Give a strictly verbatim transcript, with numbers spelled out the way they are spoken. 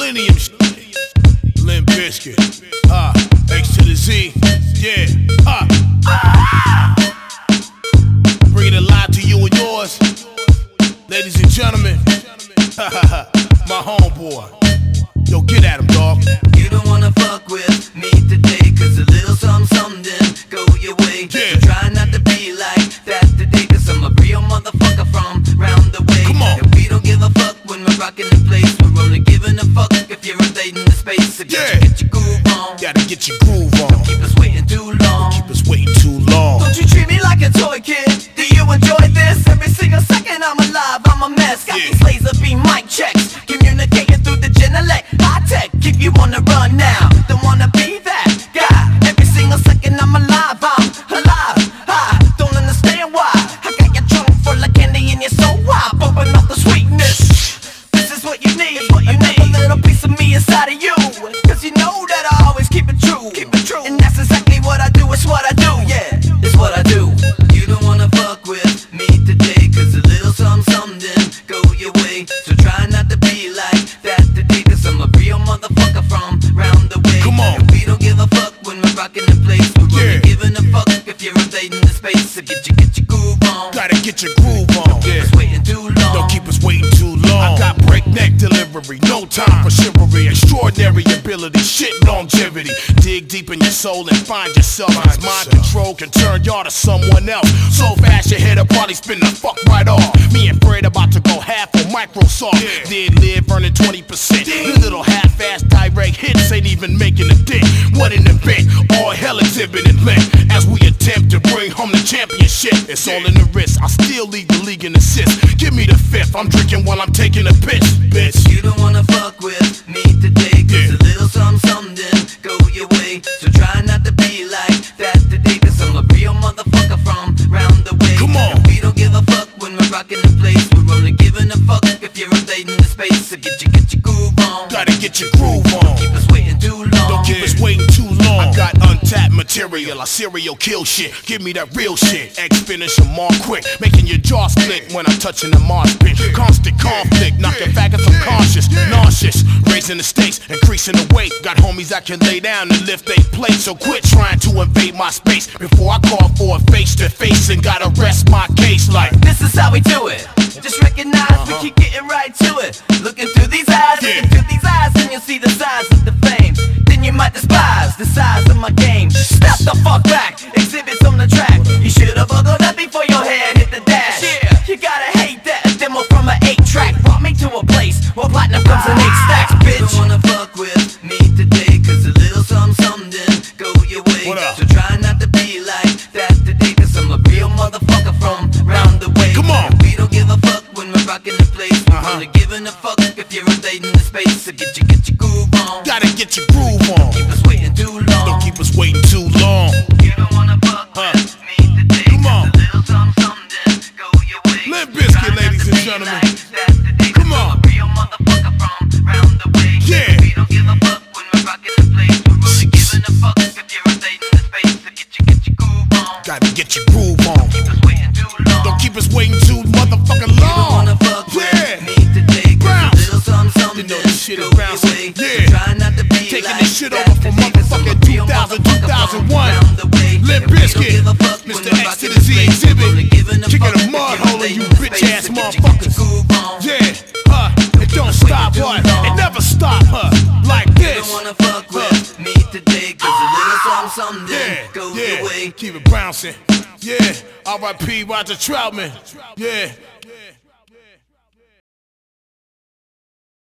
Millennium sh Limp Bizkit, ah, X to the Z, yeah, ah. Bringing it live to you and yours, ladies and gentlemen. My homeboy, yo, get at him, dog. You don't wanna fuck with me today, cause a little something, something didn't go your way. Yeah. So try not to be like that today, cause I'm a real motherfucker from round the way. Come on. And we don't give a fuck when we're rocking the place. We're only giving a fuck if you're invading the space. So get, Yeah. you, get your groove on. Gotta get your groove on. Don't keep us waiting too long. Keep us waiting too long. Don't you treat me like a toy, kid. Do you enjoy this? Every single second I'm alive, I'm a mess. Got Yeah. these laser beam mic checks, communicating through the Genelec. High tech, keep you on the run now. Don't wanna be that guy. Every single second I'm alive, I'm alive. I don't understand why. I got your trunk full of candy and you're so wild, bumping off the sweetness. This is what you need. What you need. A little piece of me inside of you, cause you know that I always keep it true. Keep it true. And that's exactly what I do. It's what I do. Yeah, it's what I do. You don't wanna fuck with me today, cause a little something, something didn't go your way. So try not to be like that today, cause I'm a real motherfucker from round the way. Come on. And we don't give a fuck when we're rocking the place. We're Yeah. only giving a fuck if you're invading the space. So get your, get your groove on. Gotta get your groove on. Keep Yeah. us waiting too long. Don't keep us waiting too long. I got breakneck delivery, no time for chivalry. Extraordinary ability, shit longevity. Dig deep in your soul and find yourself. Cause mind control can turn y'all to someone else. So fast you hit a party, spin the fuck right off. Me and Fred about to go half on Microsoft. Did live earning twenty percent. These little half-ass direct hits ain't even making a dent. What an event, all hell exhibited length. As we attempt to bring home the championship. It's all in the wrist, I still lead the league in assists. Give me the fifth, I'm drinking while I'm taking a piss, bitch. You don't wanna fuck with me today, cause Yeah. a little something, something didn't go your way. So try not to be like that today, cause I'm a real motherfucker from round the way. Come on. And we don't give a fuck when we're rocking the place. We're only giving a fuck if you're invading the space. So get your, get your groove on. Gotta get your groove on. Keep us waiting too long. Don't keep us waiting too long. I got untapped material, I serial kill shit. Give me that real shit. X finish them all quick, making your jaw split when I'm touching the Mars pit. Constant conflict, knocking faggots unconscious, nauseous, raising the stakes, increasing the weight. Got homies that can lay down and lift they plate. So quit trying to invade my space before I call for a face to face and gotta rest my case like. This is how we do it. Just recognize we keep getting right to it. Looking through these eyes, Yeah. looking through these eyes, and you'll see the size of the fame. Then you might despise the size of my game. Step the fuck back, exhibits on the track. You should've buckled up before your head hit the dash. Yeah, you gotta hate that. A demo from an eight track brought me to a place where platinum comes in eight stacks, bitch. You don't wanna fuck with me today, cause a little something, something didn't go your way. What up? So try not to be like that today, cause I'm a real motherfucker from round the way. Come on. And we don't give a fuck when we're rocking the place. We're Uh-huh. only giving a fuck if you're invading the space. So get your, get your groove on. Gotta get your groove on. Keep us waiting too long. Don't keep us waiting too long. You don't wanna fuck Huh. with me today. Come on. Cause a little something, something didn't go your way. Limp Bizkit, Try not ladies to and be gentlemen. like that today, Come cause on. I'm a real motherfucker from round the way. Yeah. We don't give a fuck when we're rocking the place. We're only giving a fuck if you're invading the space. So get your, get your groove on. Gotta get your groove on. Keep us waiting too long. Don't keep us waiting too motherfucking You don't long. wanna fuck with Yeah. me today, cause Bounce. a little something, something You know didn't this shit is go bouncing. your way. Yeah. So try not to be Taking like this shit that over from today, cause I'm a motherfucking real two thousand, motherfucker two thousand from one. round the way. Limp And we don't Bizkit, give a fuck when Mister we're X rocking to the Z the place. exhibit. We're only giving a Kicking fuck a if mud you're hole in you invading the bitch space. ass So get your- get motherfuckers. your groove on. Yeah, huh? It don't stop, what? It never stop, huh? Like You this. don't wanna fuck with me today, cause a little something, something Yeah, didn't go yeah. your way. Keep it bouncing. Yeah, R I P Roger Troutman. Yeah.